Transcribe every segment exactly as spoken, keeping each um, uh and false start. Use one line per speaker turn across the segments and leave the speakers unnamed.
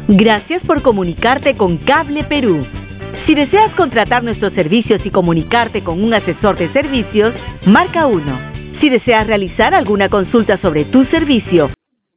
Gracias por comunicarte con Cable Perú. Si deseas contratar nuestros servicios y comunicarte con un asesor de servicios, marca uno. Si deseas realizar alguna consulta sobre tu servicio,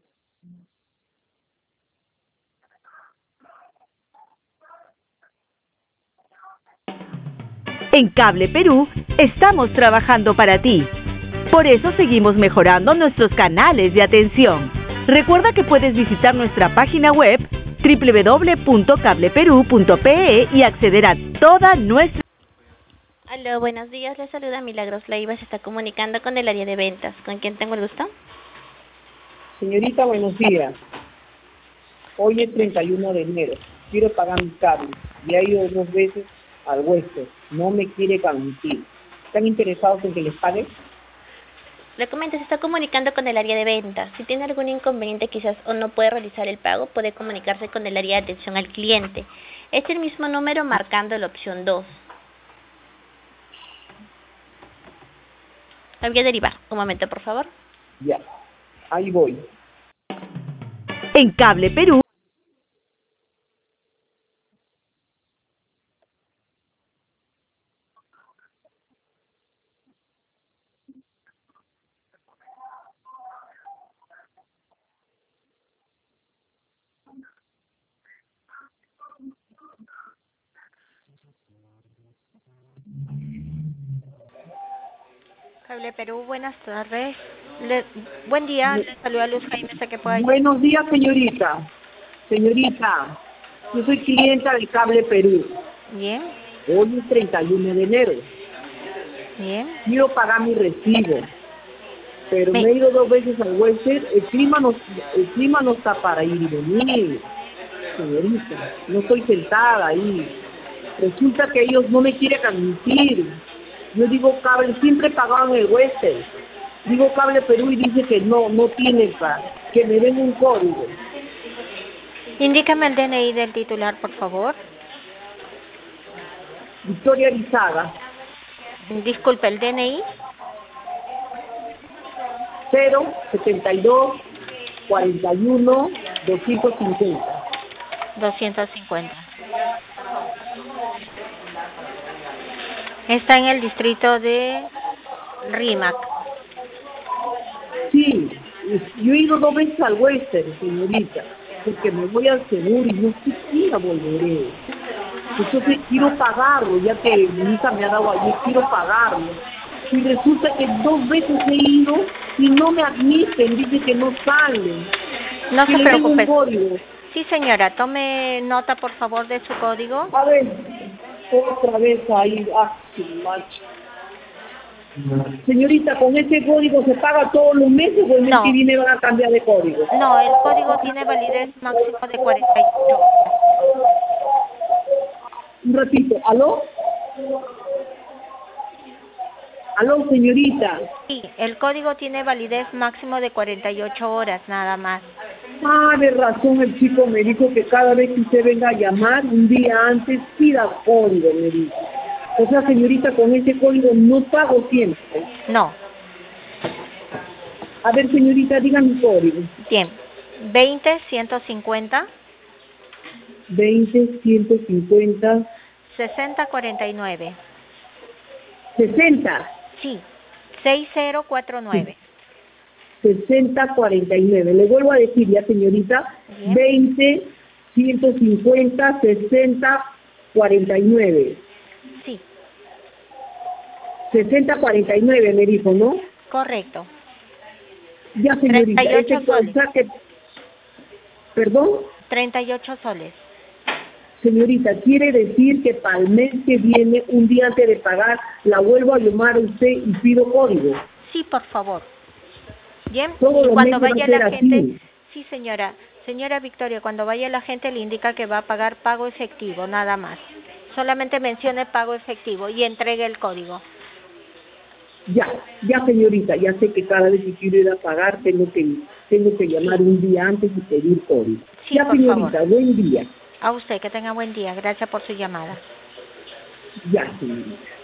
en Cable Perú estamos trabajando para ti. Por eso seguimos mejorando nuestros canales de atención. Recuerda que puedes visitar nuestra página web doble u doble u doble u punto cable perú punto pe e y acceder a toda nuestra...
Aló, buenos días, les saluda Milagros Leiva, se está comunicando con el área de ventas. ¿Con quién tengo el gusto?
Señorita, buenos días. Hoy es treinta y uno de enero. Quiero pagar mi cable. Ya he ido dos veces al Western. No me quiere transmitir. ¿Están interesados en que les pague?
Le comento, se está comunicando con el área de ventas. Si tiene algún inconveniente quizás o no puede realizar el pago, puede comunicarse con el área de atención al cliente. Es el mismo número marcando la opción dos. La voy a derivar. Un momento, por favor.
Ya, ahí voy.
En Cable Perú.
Cable Perú, buenas tardes. Le, buen día, le saluda Luz Jaime, sé que pueda ayudar.
Buenos días, señorita. Señorita, yo soy clienta de Cable Perú.
Bien,
Hoy es treinta y uno de enero.
bien.
Quiero pagar mi recibo. Pero
Sí.
me he ido dos veces al Western. El clima no, el clima no está para ir y venir. Señorita, no estoy sentada ahí. Resulta que ellos no me quieren admitir. Yo digo Cable, siempre pagaban el Western. Digo Cable Perú y dice que no, no tiene para, que me den un código.
Indícame el D N I del titular, por favor.
Victoria Lizaga,
Disculpe, el D N I.
cero setenta y dos cuarenta y uno doscientos cincuenta.
doscientos cincuenta. Está en el distrito de Rímac.
Sí, yo he ido dos veces al Western, señorita, porque me voy al seguro y no sé si la volveré. Entonces quiero pagarlo, ya que mi hija me ha dado ayer, quiero pagarlo. Y resulta que dos veces he ido y no me admiten, dice que no salen.
No
que
se
le den un
preocupe.
código.
Sí, señora, tome nota, por favor, de su código.
A ver, otra vez ahí, ah, su macho. Señorita, ¿con ese código se paga todos los meses o el mes
No.
que viene van a cambiar de código?
No, el código tiene validez máxima de cuarenta y ocho.
Un ratito, ¿aló? ¿Aló, señorita?
Sí, el código tiene validez máximo de cuarenta y ocho horas, nada más.
Ah, de razón, el chico me dijo que cada vez que usted venga a llamar, un día antes, pida código, me dijo. O sea, señorita, con ese código no pago siempre.
No,
A ver, señorita, diga mi código.
bien. veinte ciento cincuenta
veinte ciento cincuenta
sesenta cuarenta y nueve.
sesenta.
Sí, seis cero cuatro nueve.
sesenta cuarenta y nueve. Le vuelvo a decir ya, señorita,
Bien.
veinte ciento cincuenta sesenta cuarenta y nueve.
Sí,
sesenta cuarenta y nueve me dijo, ¿no?
correcto.
Ya, señorita,
treinta y ocho
ese
soles.
o sea que, perdón,
treinta y ocho soles.
señorita, quiere decir que para el mes que viene, un día antes de pagar, la vuelvo a llamar a usted y pido código.
Sí, por favor. Bien,
Todos
y
los
cuando
meses va
vaya
a ser
la gente,
así.
sí, señora, señora Victoria, cuando vaya la gente le indica que va a pagar pago efectivo, nada más. Solamente mencione pago efectivo y entregue el código.
Ya, ya, señorita, ya sé que cada vez que quiero ir a pagar tengo que tengo que llamar un día antes y pedir código.
Sí,
Ya,
por
señorita,
favor.
buen día.
A usted, que tenga buen día. Gracias por su llamada.
Ya, señorita.